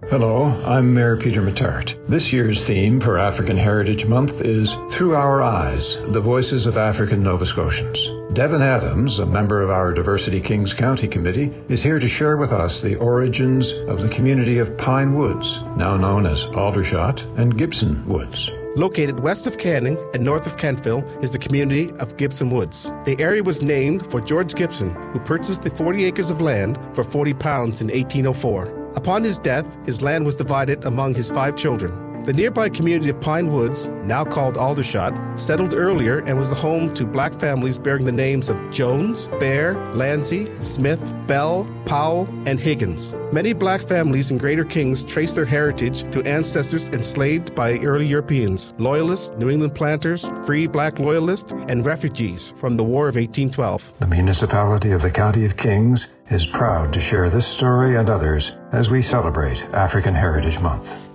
Hello, I'm Mayor Peter Mattart. This year's theme for African Heritage Month is Through Our Eyes, the Voices of African Nova Scotians. Devin Adams, a member of our Diversity Kings County Committee, is here to share with us the origins of the community of Pine Woods, now known as Aldershot and Gibson Woods. Located west of Canning and north of Kentville is the community of Gibson Woods. The area was named for George Gibson, who purchased the 40 acres of land for £40 in 1804. Upon his death, his land was divided among his 5 children. The nearby community of Pine Woods, now called Aldershot, settled earlier and was the home to black families bearing the names of Jones, Bear, Landsey, Smith, Bell, Powell, and Higgins. Many black families in Greater Kings trace their heritage to ancestors enslaved by early Europeans, Loyalists, New England planters, free black loyalists, and refugees from the War of 1812. The municipality of the County of Kings is proud to share this story and others as we celebrate African Heritage Month.